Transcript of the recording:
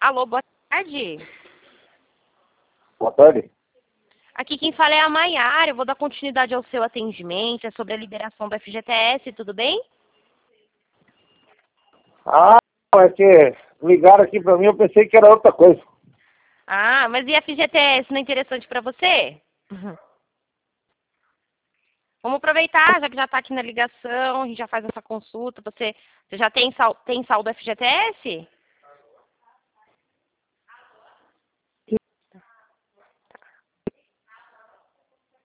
Alô, boa tarde. Boa tarde. Aqui quem fala é a Maiara. Eu vou dar continuidade ao seu atendimento. É sobre a liberação do FGTS, tudo bem? Ah, é que ligaram aqui pra mim, eu pensei que era outra coisa. Ah, mas e FGTS não é interessante para você? Vamos aproveitar, já que já está aqui na ligação, a gente já faz essa consulta. Você já tem saldo FGTS?